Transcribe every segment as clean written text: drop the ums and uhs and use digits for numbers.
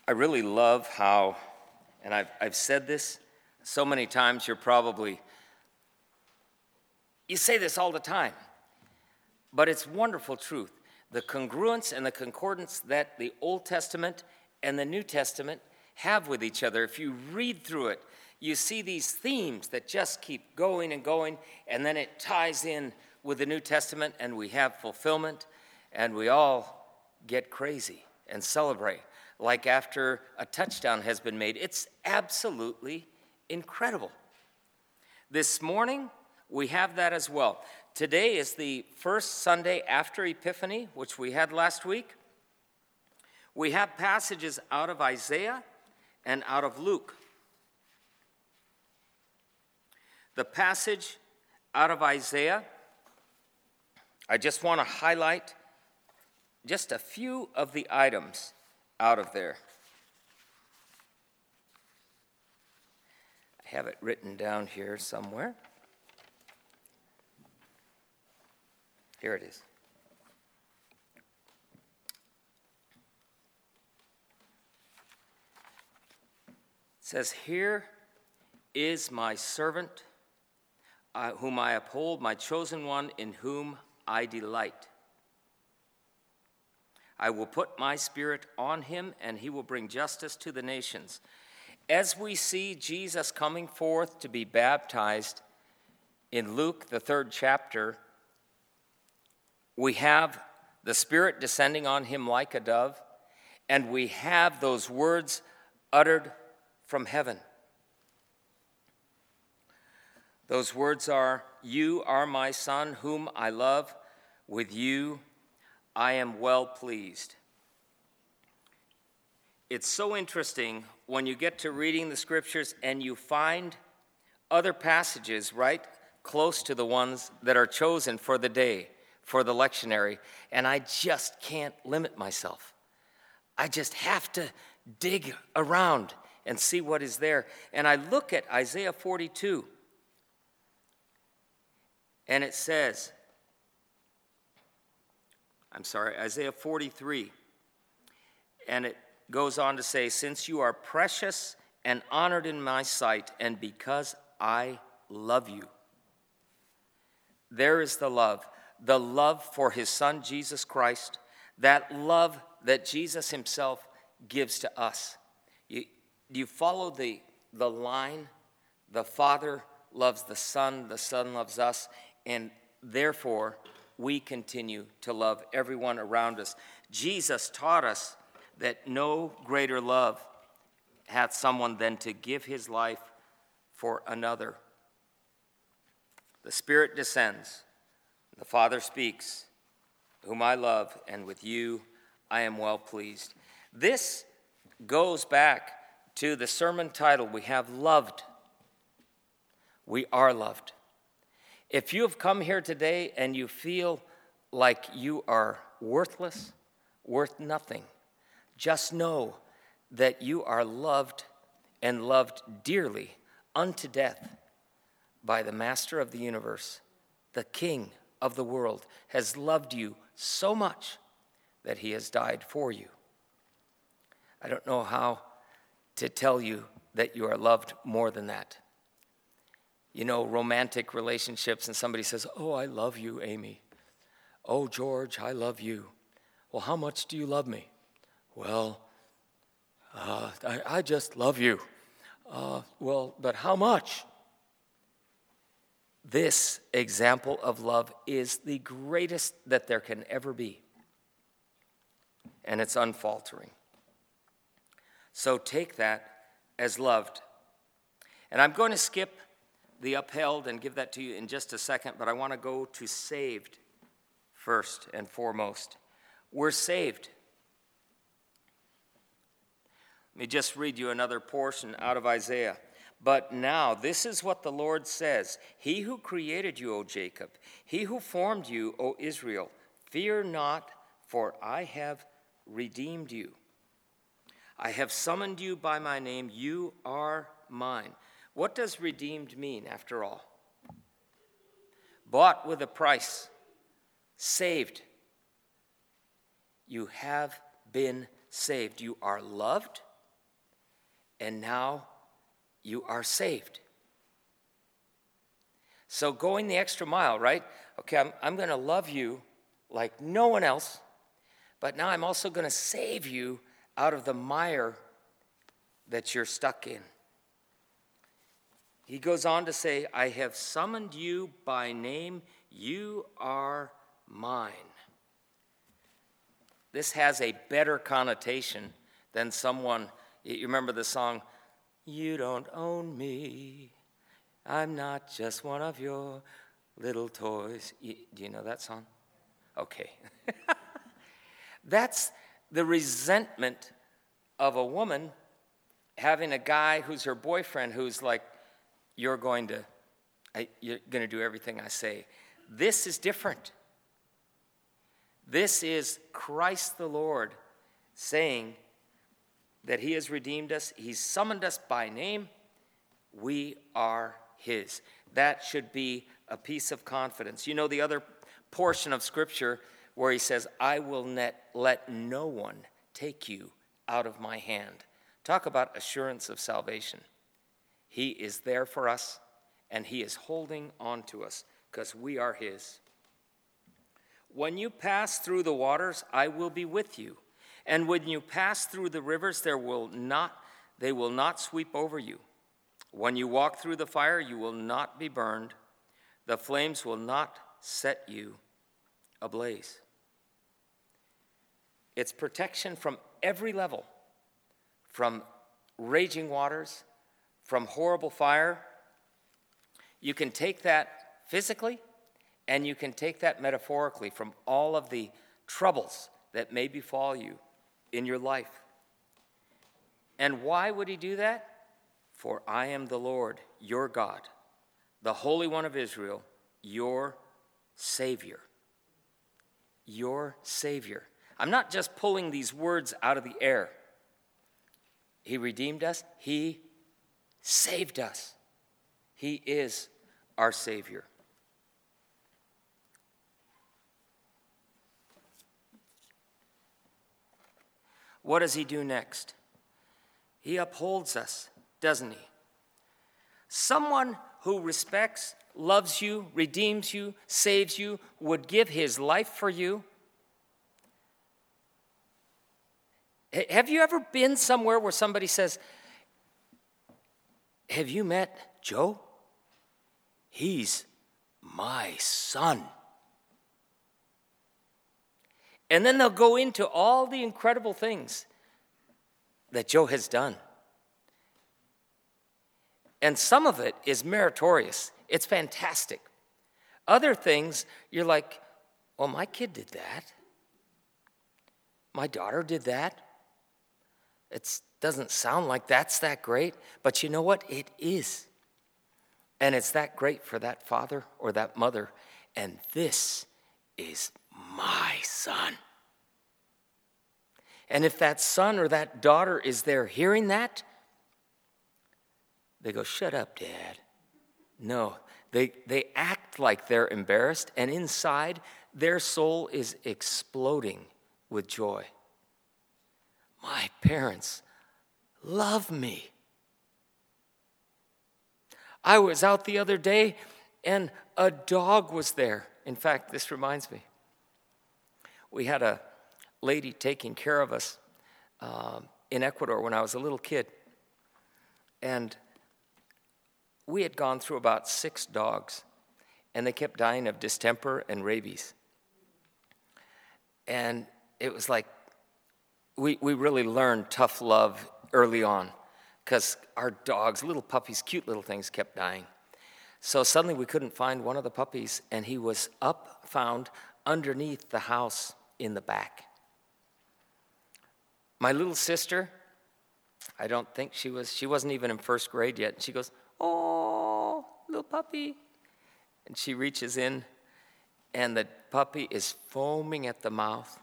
I really love how, and I've said this so many times, you say this all the time, but it's wonderful truth. The congruence and the concordance that the Old Testament and the New Testament have with each other. If you read through it, you see these themes that just keep going and going, and then it ties in with the New Testament, and we have fulfillment, and we all get crazy and celebrate like after a touchdown has been made. It's absolutely incredible. This morning, we have that as well. Today is the first Sunday after Epiphany, which we had last week. We have passages out of Isaiah and out of Luke. The passage out of Isaiah, I just want to highlight just a few of the items out of there. I have it written down here somewhere. Here it is. It says, "Here is my servant, whom I uphold, my chosen one, in whom I delight. I will put my spirit on him, and he will bring justice to the nations." As we see Jesus coming forth to be baptized in Luke, the 3rd chapter, we have the Spirit descending on him like a dove, and we have those words uttered from heaven. Those words are, "You are my Son, whom I love. With you I am well pleased." It's so interesting when you get to reading the scriptures and you find other passages right close to the ones that are chosen for the day, for the lectionary, and I just can't limit myself. I just have to dig around and see what is there. And I look at Isaiah 42, and it says, Isaiah 43, and it goes on to say, "Since you are precious and honored in my sight, and because I love you." There is the love for his Son, Jesus Christ, that love that Jesus himself gives to us. You follow the line? The Father loves the Son loves us, and therefore we continue to love everyone around us. Jesus taught us that no greater love hath someone than to give his life for another. The Spirit descends. The Father speaks, "Whom I love, and with you I am well pleased." This goes back to the sermon title we have, "Loved." We are loved. If you have come here today and you feel like you are worthless, worth nothing, just know that you are loved and loved dearly unto death by the Master of the universe. The King of the world has loved you so much that he has died for you. I don't know how to tell you that you are loved more than that. You know, romantic relationships, and somebody says, "Oh, I love you, Amy. Oh, George, I love you." "Well, how much do you love me?" "Well, I just love you." "Well, but how much?" This example of love is the greatest that there can ever be, and it's unfaltering. So take that as loved. And I'm going to skip the upheld and give that to you in just a second, but I want to go to saved first and foremost. We're saved. Let me just read you another portion out of Isaiah. "But now, this is what the Lord says, He who created you, O Jacob, he who formed you, O Israel, fear not, for I have redeemed you. I have summoned you by my name, you are mine." What does redeemed mean, after all? Bought with a price, saved. You have been saved. You are loved, and now you are saved. So going the extra mile, right? Okay, I'm going to love you like no one else, but now I'm also going to save you out of the mire that you're stuck in. He goes on to say, I have summoned you by name. You are mine. This has a better connotation than someone, you remember the song, you don't own me. I'm not just one of your little toys. Do you know that song? Okay. That's the resentment of a woman having a guy who's her boyfriend who's like, you're going to do everything I say. This is different. This is Christ the Lord saying that he has redeemed us. He's summoned us by name. We are his. That should be a piece of confidence. You know the other portion of Scripture where he says, I will let no one take you out of my hand. Talk about assurance of salvation. He is there for us, and he is holding on to us because we are his. When you pass through the waters, I will be with you. And when you pass through the rivers, they will not sweep over you. When you walk through the fire, you will not be burned. The flames will not set you ablaze. It's protection from every level, from raging waters, from horrible fire. You can take that physically, and you can take that metaphorically from all of the troubles that may befall you in your life. And why would he do that? For I am the Lord, your God, the Holy One of Israel, your Savior. Your Savior. I'm not just pulling these words out of the air. He redeemed us. He saved us. He is our Savior. What does he do next? He upholds us, doesn't he? Someone who respects, loves you, redeems you, saves you, would give his life for you. Have you ever been somewhere where somebody says, have you met Joe? He's my son. And then they'll go into all the incredible things that Joe has done. And some of it is meritorious. It's fantastic. Other things, you're like, well, my kid did that. My daughter did that. It doesn't sound like that's that great, but you know what? It is. And it's that great for that father or that mother. And this is my son. And if that son or that daughter is there hearing that, they go, shut up, Dad. No, they act like they're embarrassed, and inside, their soul is exploding with joy. My parents love me. I was out the other day, and a dog was there. In fact, this reminds me. We had a lady taking care of us in Ecuador when I was a little kid. And we had gone through about 6 dogs, and they kept dying of distemper and rabies. And it was like we really learned tough love early on because our dogs, little puppies, cute little things, kept dying. So suddenly we couldn't find one of the puppies, and he was found underneath the house in the back. My little sister, I don't think she wasn't even in first grade yet. And she goes, oh, little puppy. And she reaches in, and the puppy is foaming at the mouth,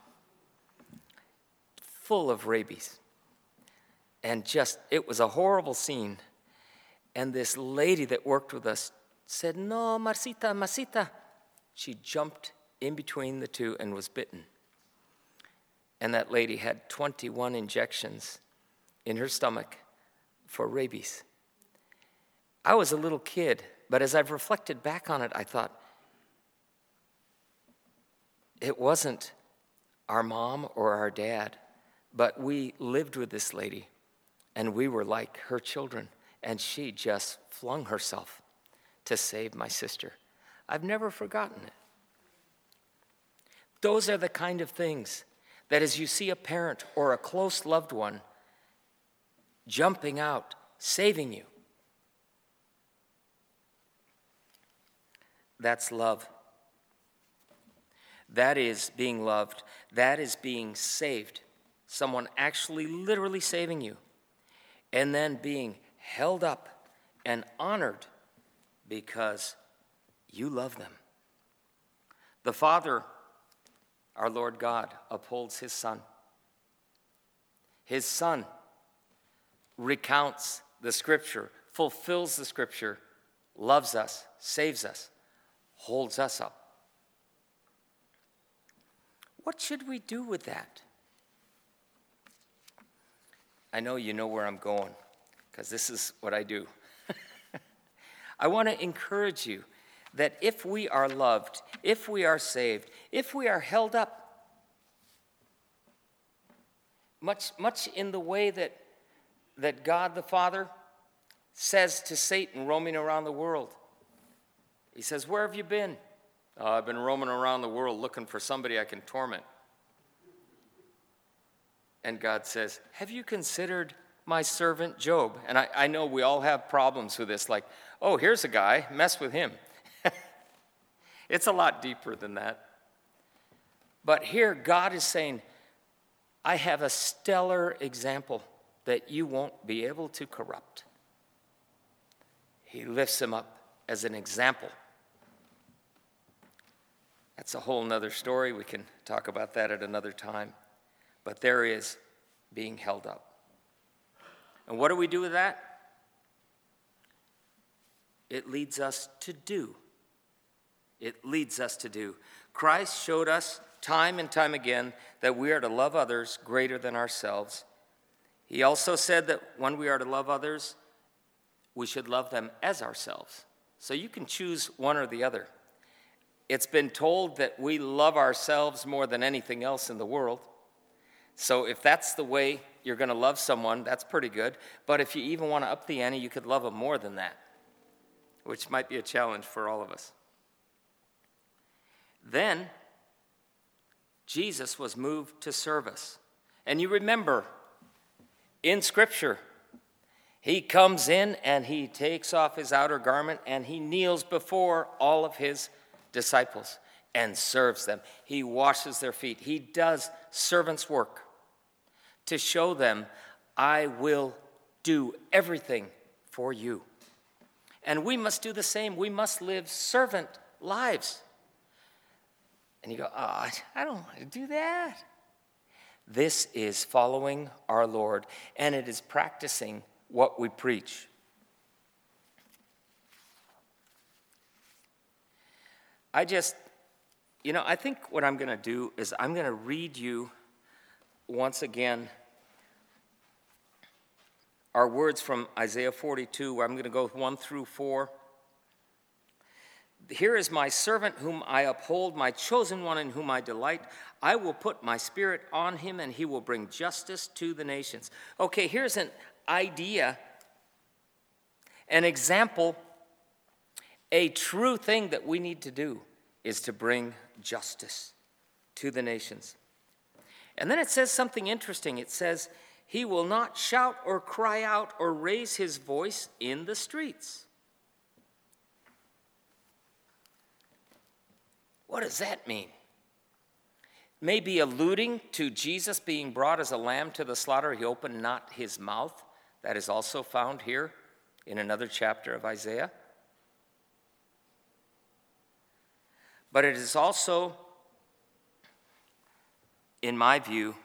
full of rabies. And it was a horrible scene. And this lady that worked with us said, no, Marcita. She jumped in between the two and was bitten. And that lady had 21 injections in her stomach for rabies. I was a little kid, but as I've reflected back on it, I thought, it wasn't our mom or our dad, but we lived with this lady, and we were like her children, and she just flung herself to save my sister. I've never forgotten it. Those are the kind of things that as you see a parent or a close loved one jumping out, saving you, that's love. That is being loved. That is being saved. Someone actually literally saving you. And then being held up and honored because you love them. The Father, our Lord God, upholds his Son. His Son recounts the Scripture, fulfills the Scripture, loves us, saves us, holds us up. What should we do with that? I know you know where I'm going, because this is what I do. I want to encourage you that if we are loved, if we are saved, if we are held up, much in the way that God the Father says to Satan roaming around the world. He says, "Where have you been?" "I've been roaming around the world looking for somebody I can torment." And God says, "Have you considered my servant Job?" And I know we all have problems with this, like, oh, here's a guy, mess with him. It's a lot deeper than that. But here God is saying, I have a stellar example that you won't be able to corrupt. He lifts him up as an example. That's a whole nother story. We can talk about that at another time. But there is being held up. And what do we do with that? It leads us to do. It leads us to do. Christ showed us time and time again that we are to love others greater than ourselves. He also said that when we are to love others, we should love them as ourselves. So you can choose one or the other. It's been told that we love ourselves more than anything else in the world. So if that's the way you're going to love someone, that's pretty good. But if you even want to up the ante, you could love them more than that, which might be a challenge for all of us. Then, Jesus was moved to service. And you remember, in Scripture, he comes in and he takes off his outer garment and he kneels before all of his disciples and serves them. He washes their feet. He does servant's work to show them, I will do everything for you. And we must do the same. We must live servant lives. And you go, I don't want to do that. This is following our Lord, and it is practicing what we preach. I think what I'm going to do is I'm going to read you once again our words from Isaiah 42, where I'm going to go 1 through 4. Here is my servant whom I uphold, my chosen one in whom I delight. I will put my spirit on him, and he will bring justice to the nations. Okay, here's an idea, an example, a true thing that we need to do is to bring justice to the nations. And then it says something interesting. It says, he will not shout or cry out or raise his voice in the streets. What does that mean? Maybe alluding to Jesus being brought as a lamb to the slaughter. He opened not his mouth. That is also found here in another chapter of Isaiah. But it is also, in my view,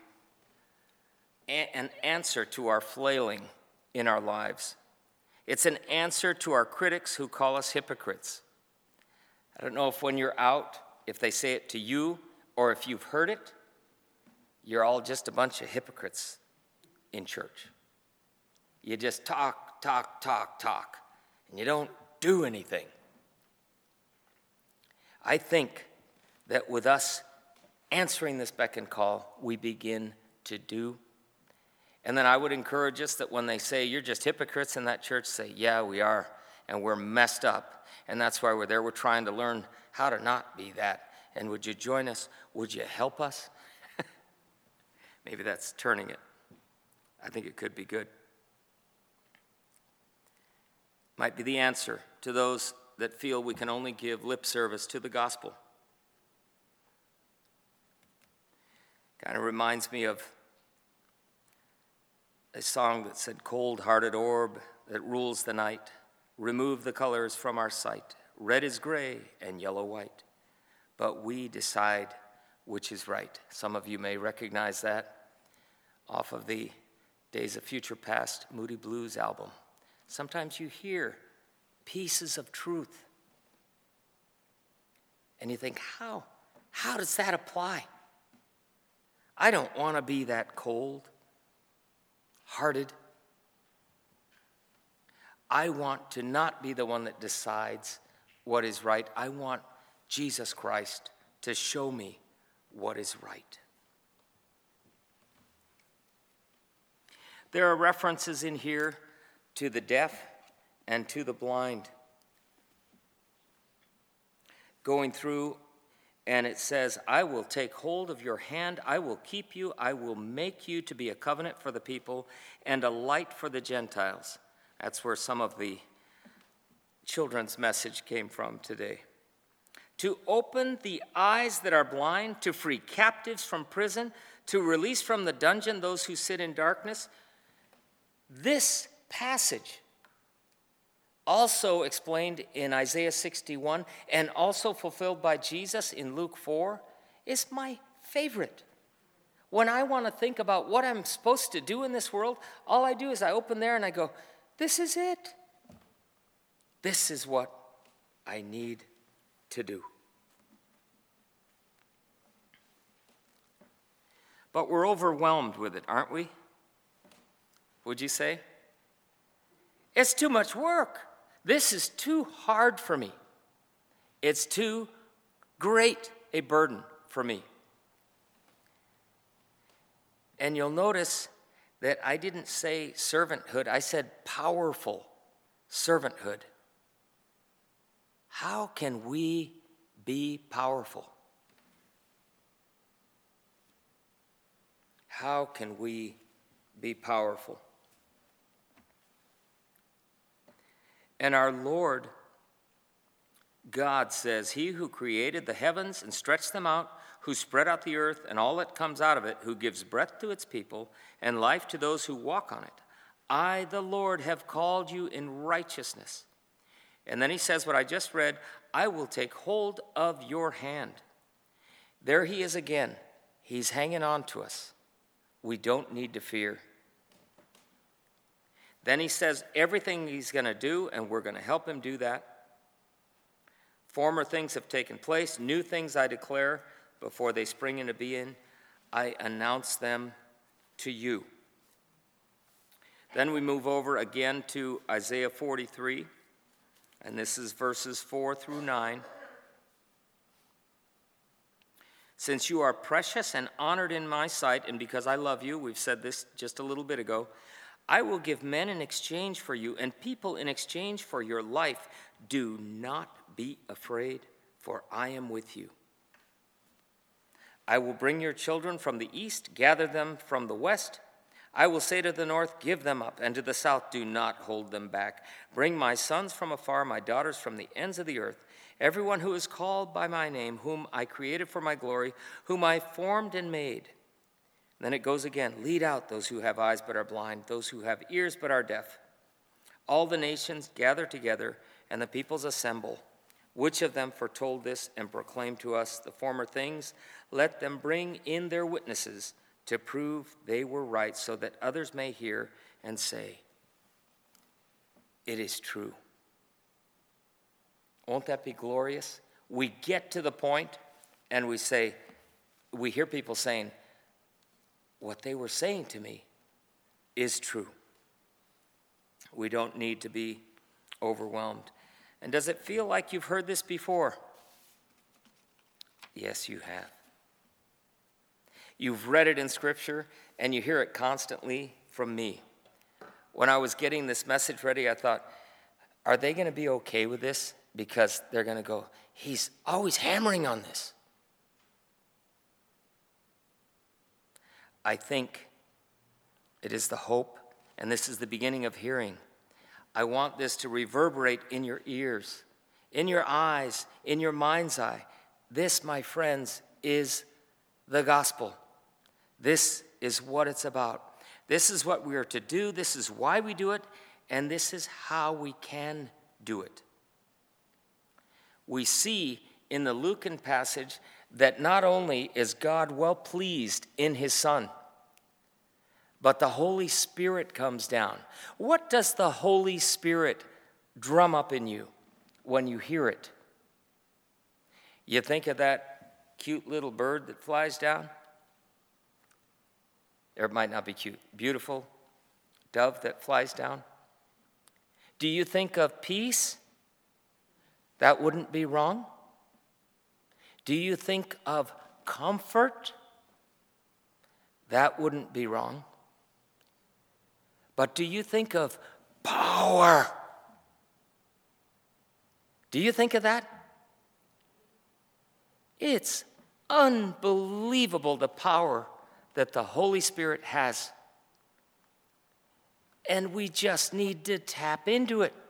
an answer to our flailing in our lives. It's an answer to our critics who call us hypocrites. I don't know if when you're out, if they say it to you, or if you've heard it, you're all just a bunch of hypocrites in church. You just talk, and you don't do anything. I think that with us answering this beck and call, we begin to do. And then I would encourage us that when they say, you're just hypocrites in that church, say, yeah, we are, and we're messed up. And that's why we're there. We're trying to learn how to not be that. And would you join us? Would you help us? Maybe that's turning it. I think it could be good. Might be the answer to those that feel we can only give lip service to the gospel. Kind of reminds me of a song that said, cold-hearted orb that rules the night, remove the colors from our sight. Red is gray and yellow white, but we decide which is right. Some of you may recognize that off of the Days of Future Past Moody Blues album. Sometimes you hear pieces of truth, and you think, how does that apply? I don't want to be that cold-hearted. I want to not be the one that decides what is right. I want Jesus Christ to show me what is right. There are references in here to the deaf and to the blind. Going through, and it says, I will take hold of your hand, I will keep you, I will make you to be a covenant for the people and a light for the Gentiles. That's where some of the children's message came from today. To open the eyes that are blind, to free captives from prison, to release from the dungeon those who sit in darkness. This passage, also explained in Isaiah 61 and also fulfilled by Jesus in Luke 4, is my favorite. When I want to think about what I'm supposed to do in this world, all I do is I open there and I go, this is it. This is what I need to do. But we're overwhelmed with it, aren't we? Would you say? It's too much work. This is too hard for me. It's too great a burden for me. And you'll notice that I didn't say servanthood, I said powerful servanthood. How can we be powerful? How can we be powerful? And our Lord God says, he who created the heavens and stretched them out, who spread out the earth and all that comes out of it, who gives breath to its people and life to those who walk on it. I, the Lord, have called you in righteousness. And then he says what I just read, I will take hold of your hand. There he is again. He's hanging on to us. We don't need to fear. Then he says everything he's going to do, and we're going to help him do that. Former things have taken place. New things I declare before they spring into being. I announce them to you. Then we move over again to Isaiah 43, and this is verses 4 through 9. Since you are precious and honored in my sight, and because I love you, we've said this just a little bit ago, I will give men in exchange for you and people in exchange for your life. Do not be afraid, for I am with you. I will bring your children from the east, gather them from the west. I will say to the north, give them up, and to the south, do not hold them back. Bring my sons from afar, my daughters from the ends of the earth. Everyone who is called by my name, whom I created for my glory, whom I formed and made. Then it goes again, lead out those who have eyes but are blind, those who have ears but are deaf. All the nations gather together, and the peoples assemble. Which of them foretold this and proclaimed to us the former things? Let them bring in their witnesses to prove they were right, so that others may hear and say, it is true. Won't that be glorious? We get to the point and we hear people saying, what they were saying to me is true. We don't need to be overwhelmed. And does it feel like you've heard this before? Yes, you have. You've read it in Scripture, and you hear it constantly from me. When I was getting this message ready, I thought, are they going to be okay with this? Because they're going to go, he's always hammering on this. I think it is the hope, and this is the beginning of hearing. I want this to reverberate in your ears, in your eyes, in your mind's eye. This, my friends, is the gospel. This is what it's about. This is what we are to do. This is why we do it. And this is how we can do it. We see in the Lucan passage that not only is God well pleased in his Son, but the Holy Spirit comes down. What does the Holy Spirit drum up in you when you hear it? You think of that cute little bird that flies down? Or it might not be cute. Beautiful dove that flies down. Do you think of peace? That wouldn't be wrong. Do you think of comfort? That wouldn't be wrong. But do you think of power? Do you think of that? It's unbelievable the power that the Holy Spirit has. And we just need to tap into it.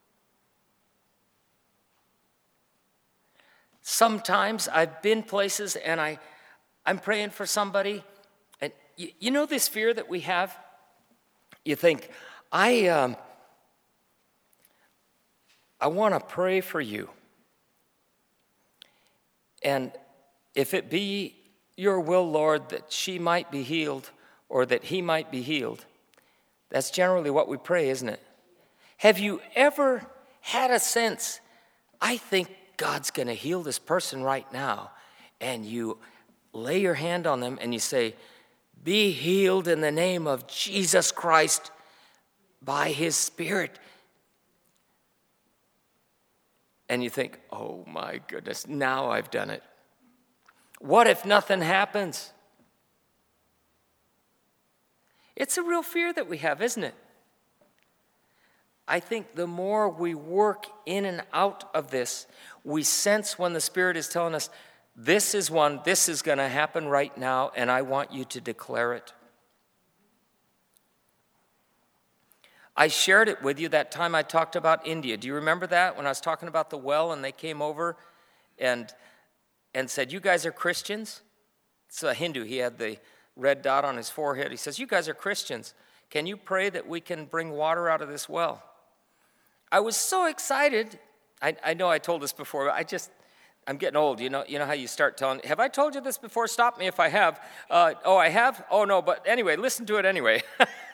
Sometimes I've been places and I'm praying for somebody, and you know this fear that we have? You think, I want to pray for you. And if it be your will, Lord, that she might be healed or that he might be healed, that's generally what we pray, isn't it? Have you ever had a sense, I think God's going to heal this person right now, and you lay your hand on them and you say, be healed in the name of Jesus Christ by his Spirit. And you think, oh my goodness, now I've done it. What if nothing happens? It's a real fear that we have, isn't it? I think the more we work in and out of this, we sense when the Spirit is telling us, this is going to happen right now, and I want you to declare it. I shared it with you that time I talked about India. Do you remember that, when I was talking about the well and they came over and said, you guys are Christians? It's a Hindu. He had the red dot on his forehead. He says, you guys are Christians. Can you pray that we can bring water out of this well? I was so excited. I know I told this before, but I'm getting old. You know how you start telling, have I told you this before? Stop me if I have. I have? Oh, no, but anyway, listen to it anyway.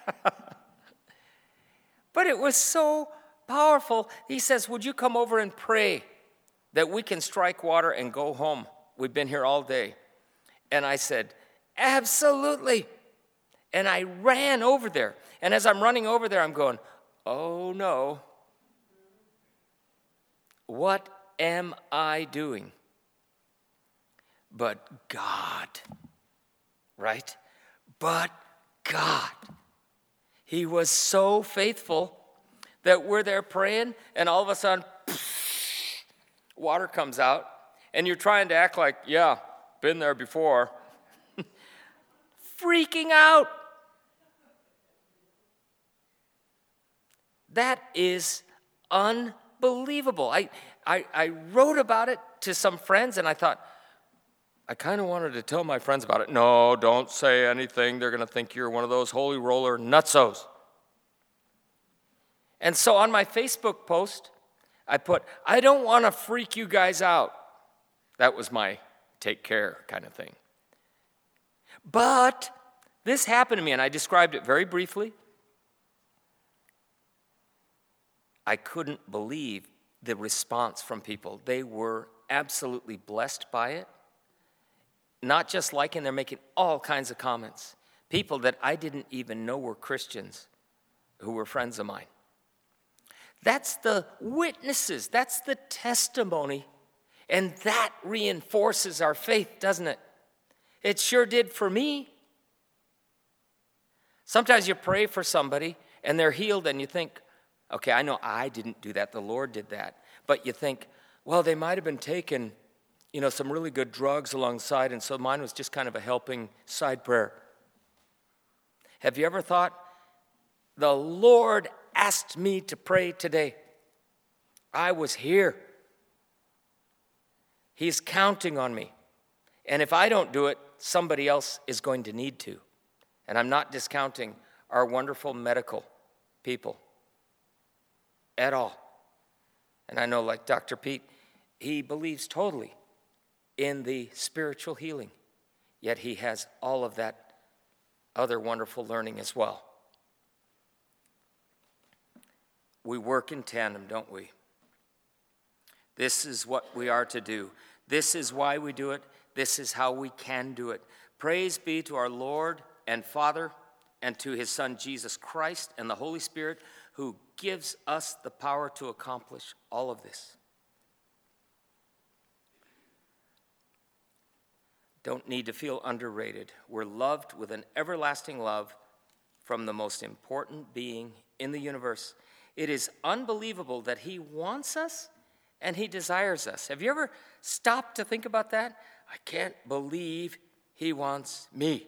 But it was so powerful. He says, would you come over and pray that we can strike water and go home? We've been here all day. And I said, absolutely. And I ran over there. And as I'm running over there, I'm going, oh no. What am I doing? But God, right? But God. He was so faithful that we're there praying, and all of a sudden, water comes out, and you're trying to act like, yeah, been there before. Freaking out. That is unbelievable. I wrote about it to some friends, and I thought, I kind of wanted to tell my friends about it. No, don't say anything. They're going to think you're one of those holy roller nutsos. And so on my Facebook post, I put, I don't want to freak you guys out. That was my take care kind of thing. But this happened to me, and I described it very briefly. I couldn't believe the response from people. They were absolutely blessed by it. Not just liking, they're making all kinds of comments. People that I didn't even know were Christians who were friends of mine. That's the witnesses. That's the testimony. And that reinforces our faith, doesn't it? It sure did for me. Sometimes you pray for somebody and they're healed and you think, okay, I know I didn't do that. The Lord did that. But you think, well, they might have been taking, some really good drugs alongside, and so mine was just kind of a helping side prayer. Have you ever thought, the Lord asked me to pray today. I was here. He's counting on me. And if I don't do it, somebody else is going to need to. And I'm not discounting our wonderful medical people at all. And I know, like Dr. Pete, he believes totally in the spiritual healing, yet he has all of that other wonderful learning as well. We work in tandem, don't we? This is what we are to do. This is why we do it. This is how we can do it. Praise be to our Lord and Father, and to his Son Jesus Christ and the Holy Spirit, who gives us the power to accomplish all of this. Don't need to feel underrated. We're loved with an everlasting love from the most important being in the universe. It is unbelievable that he wants us and he desires us. Have you ever stopped to think about that? I can't believe he wants me.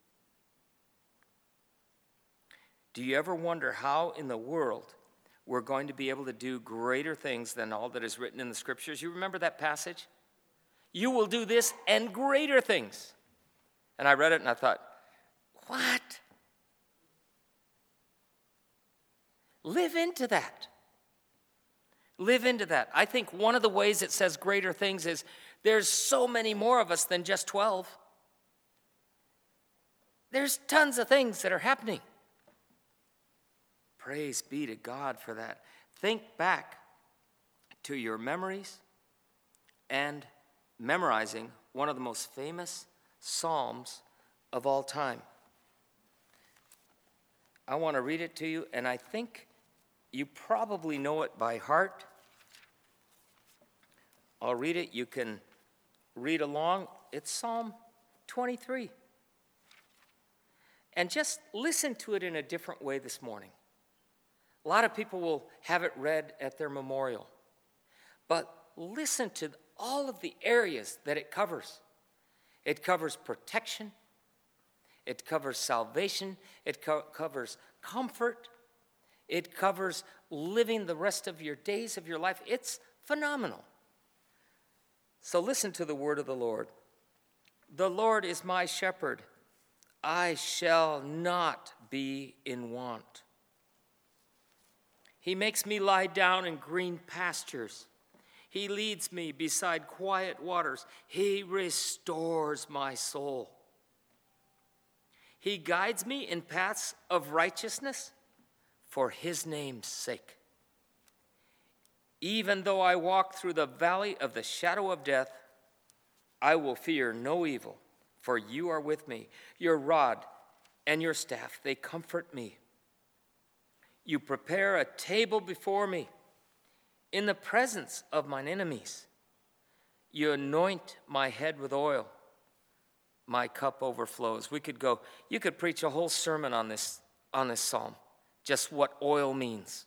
Do you ever wonder how in the world we're going to be able to do greater things than all that is written in the scriptures? You remember that passage? You will do this and greater things. And I read it and I thought, what? Live into that. Live into that. I think one of the ways it says greater things is there's so many more of us than just 12. There's tons of things that are happening. Praise be to God for that. Think back to your memories and memorizing one of the most famous psalms of all time. I want to read it to you, and I think you probably know it by heart. I'll read it. You can read along. It's Psalm 23. And just listen to it in a different way this morning. A lot of people will have it read at their memorial. But listen to all of the areas that it covers. It covers protection. It covers salvation. It covers comfort. It covers living the rest of your days of your life. It's phenomenal. So listen to the word of the Lord. The Lord is my shepherd. I shall not be in want. He makes me lie down in green pastures. He leads me beside quiet waters. He restores my soul. He guides me in paths of righteousness for his name's sake. Even though I walk through the valley of the shadow of death, I will fear no evil, for you are with me. Your rod and your staff, they comfort me. You prepare a table before me in the presence of mine enemies. You anoint my head with oil. My cup overflows. You could preach a whole sermon on this psalm, just what oil means.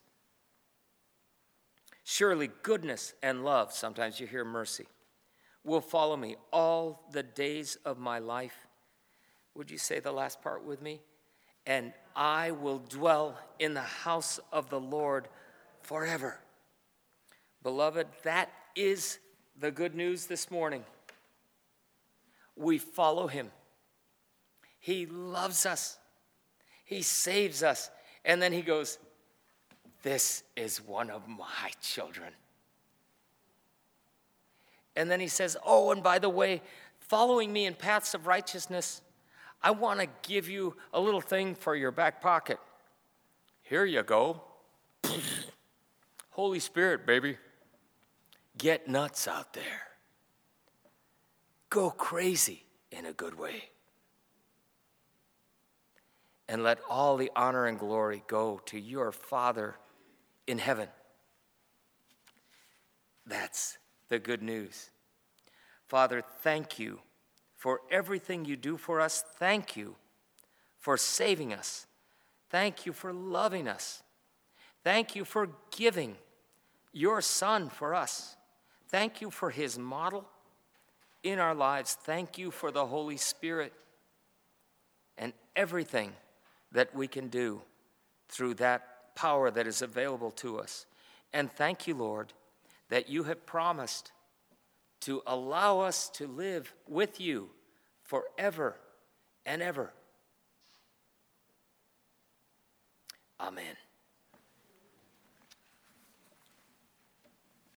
Surely goodness and love, sometimes you hear mercy, will follow me all the days of my life. Would you say the last part with me? And I will dwell in the house of the Lord forever. Beloved, that is the good news this morning. We follow him. He loves us. He saves us. And then he goes, this is one of my children. And then he says, oh, and by the way, following me in paths of righteousness, I want to give you a little thing for your back pocket. Here you go. Holy Spirit, baby. Get nuts out there. Go crazy in a good way. And let all the honor and glory go to your Father in heaven. That's the good news. Father, thank you for everything you do for us. Thank you for saving us. Thank you for loving us. Thank you for giving your Son for us. Thank you for his model in our lives. Thank you for the Holy Spirit and everything that we can do through that power that is available to us. And thank you, Lord, that you have promised to allow us to live with you forever and ever. Amen.